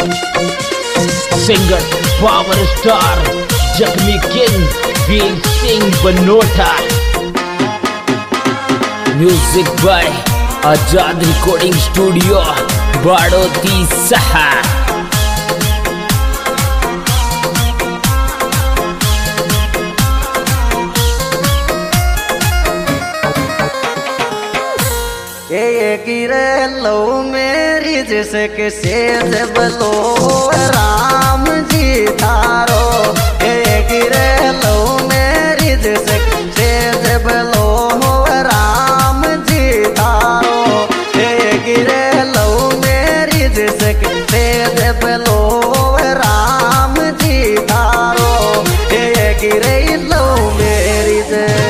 Singer power star जख्मी king Veer Singh Banota. Music by Azad recording studio Badoti सहा। ये गिरे लो मेरी जिसके सेज बलो राम जी तारो। ये गिरे लो मेरी जिसके सेज बलो राम जी तारो। ये गिरे लो मेरी जिसके सेज बलो राम जी तारो। ये गिरे लो मेरी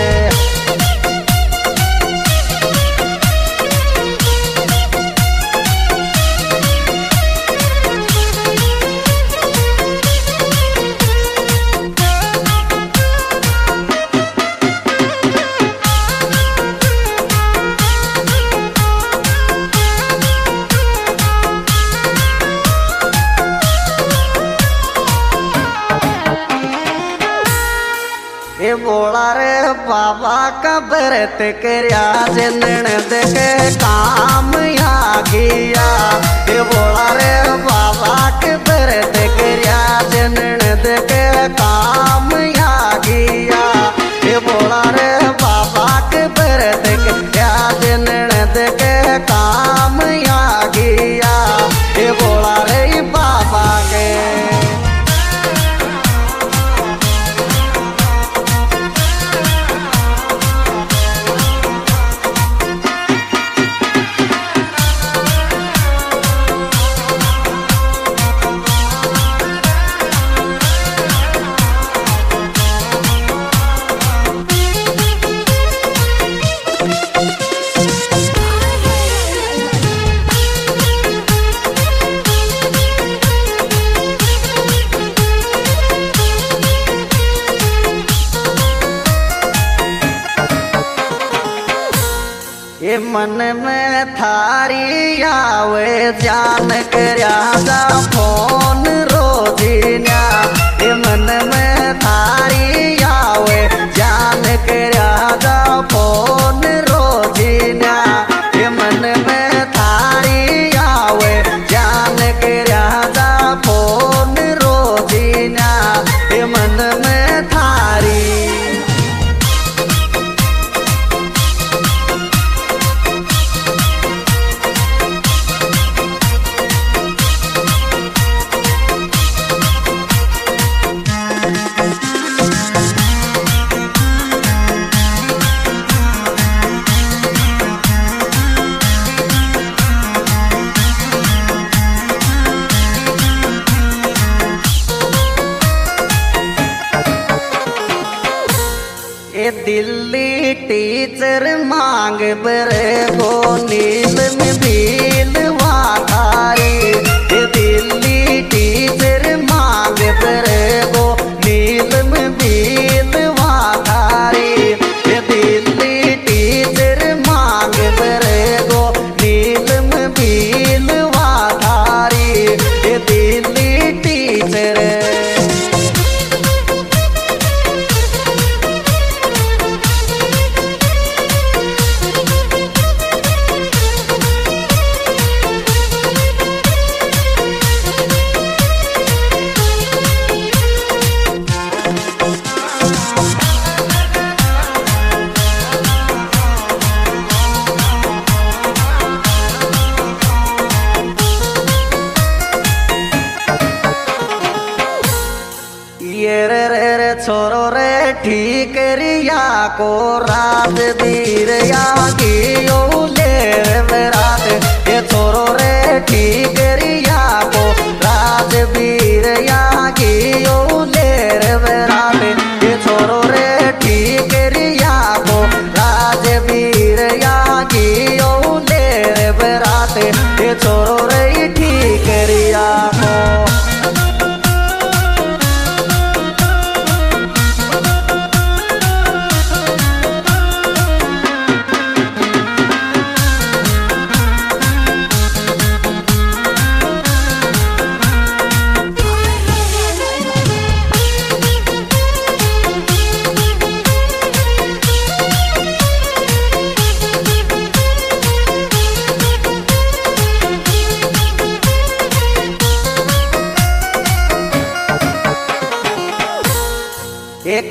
ये बोला रे बाबा का व्रत करया जिनन देखे काम आ गया। ये बोला रे बाबा के व्रत करया जिनन देखे काम आ गया। ये बोला रे बाबा के व्रत करया जिनन देखे काम आ गया। ये बोला रे बाबा के ये मन में थारी आवे जान करया जा फोन रोजीन्या। ये मन में थारी आवे जान करया जा फोन रोजीन्या। ये मन में थारी आवे जान करया जा फोन रोजीन्या। ये मन में थारी ये दिल्ली टीचर मांग बरे गो नील में भील वाधारी। ये दिल्ली टीचर मांग बरे गो नील में भील वाधारी। ये दिल्ली टीचर मांग बरे गो नील में भील वाधारी। ये दिल्ली टीचर रे छोरो रे ठीक रिया को रात दीर या गियो ले रात। ये छोरो रे ठीक रिया को रात बीर या गियो ले रात। ये छोरो रे ठीक रिया को राज बीर या गियो ले रात। ये छोरो रे ठीक रिया को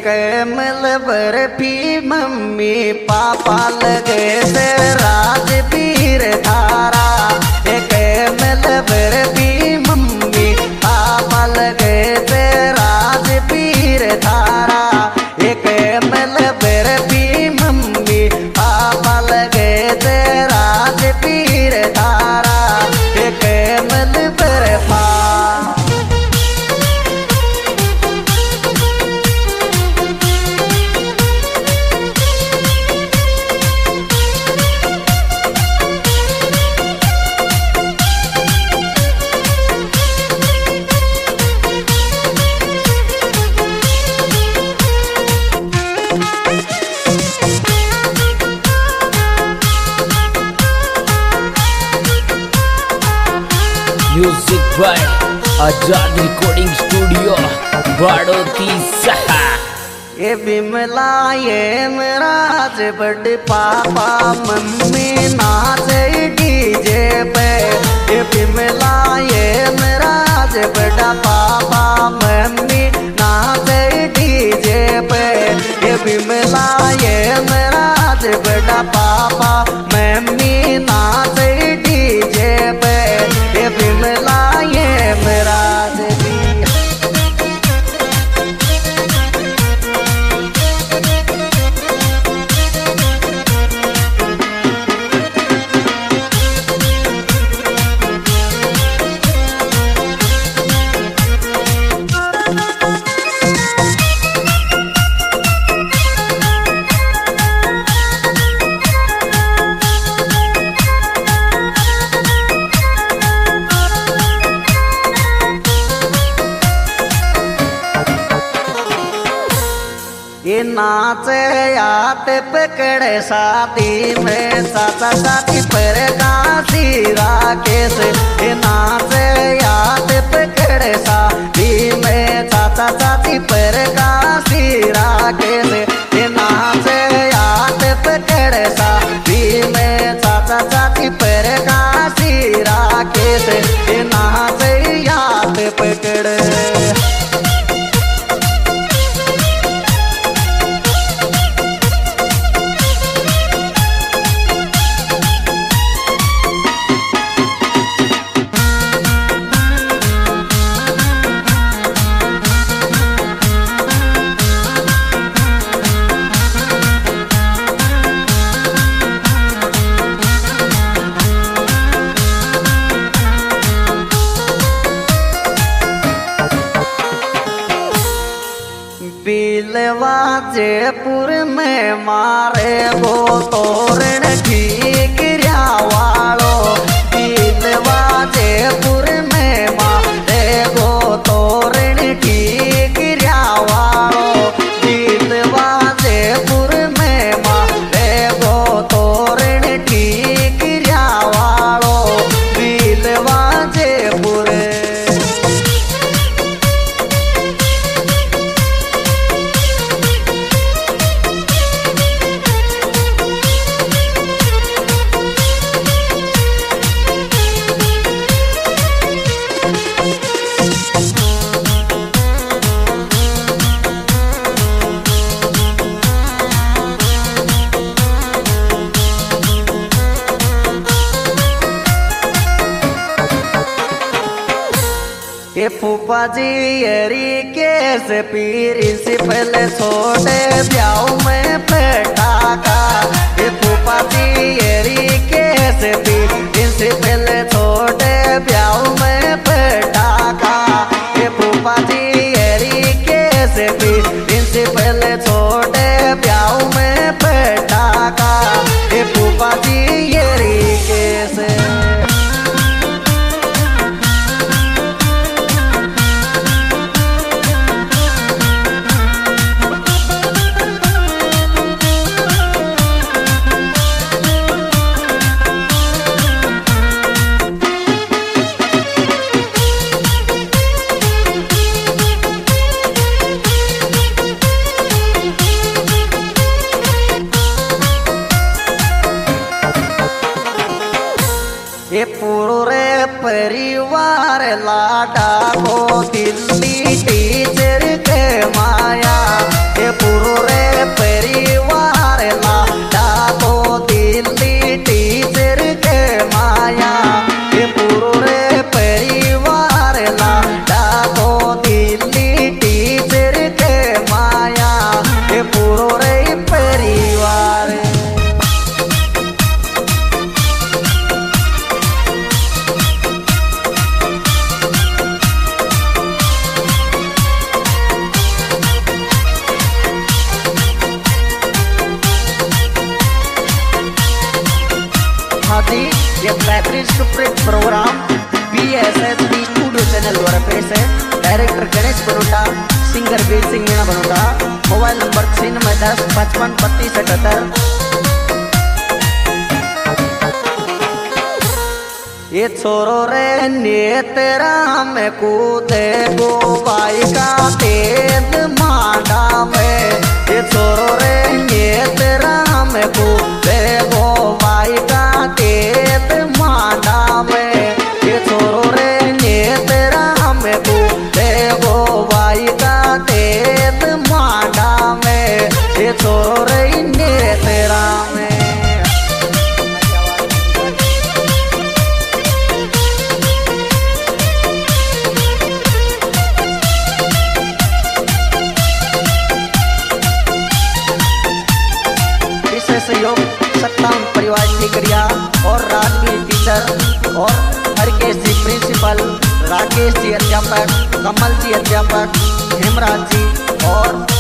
मिल बर्फी मम्मी पापा लगे से राजवीर धारा। एक मिल बर्फी मम्मी पापा लगे से राजवीर धारा। एक मिल बर्फी मम्मी पापा लगे से राजवीर धारा। एक मिल बर्फा music by Azad recording studio Badoti सहा। ये बिमला ये मेराज बड़ पापा मम्मी नाच डीजे पे। ये बिमला ये मेराज बड़ा पापा मम्मी नाच डीजे पे। ये बिमला ये मेराज बड़ा पापा मम्मी नाच डीजे पे। ये बिमला ये मेराज ये नाच याद पकड़े शादी में चाचा चाची पर काशी राकेश। ये नाच याद पकड़े शादी में चाचा चाची पर काशी राकेश। ये नाच याद पकड़े शादी में चाचा चाची पर काशी राकेश। ये नाच याद पकड़े बिलवा जयपुर में मारे गो तोरण ठीक वालो। बिलवा जयपुर में मारे गो तोरण ठीक वालो। बिलवा जयपुर में मारे गो तोरण ठीक वालो। बिलवा जयपुर ये फूफा जी यरी केस प्रिंसिपल छोटे ब्याह में पटाखा। ये फूफा जी यरी केस प्रिंसिपल छोटे ब्याह में पटाखा। ये फूफा जी यरी केस प्रिंसिपल छोटे ब्याह में पटाखा। ये फूफा जी यरी केस ये पूरे परिवार लाडा को दिल्ली टीचर के माया। ये परिवार ला डाको दिल्ली टीचर के माया ये पूरो रे परिवार ला डाको दिल्ली टीचर के माया ये पूरो रे परिवार। हाँ जी, ये बेहतरीन superhit program BSSB studio channel द्वारा पेश है। Director Ganesh Banota, singer Veer Singh Meena Banota. Mobile number 9610 55 32 78। ये छोरो रे नेतरा में कूदे गो बाई का तेज मांडा में। ये छोरो रे नेतरा में कूदे गो बाई का तेज मांडा में। ये छोरो रे नेतरा में कूदे गो बाई का तेज मांडा में। ये छोरो रे नेतरा में। सहयोग सत्तावन परिवार टिकरिया और राजवीर टीचर और हरकेश जी प्रिंसिपल, राकेश जी अध्यापक, कमल जी अध्यापक, हेमराज जी और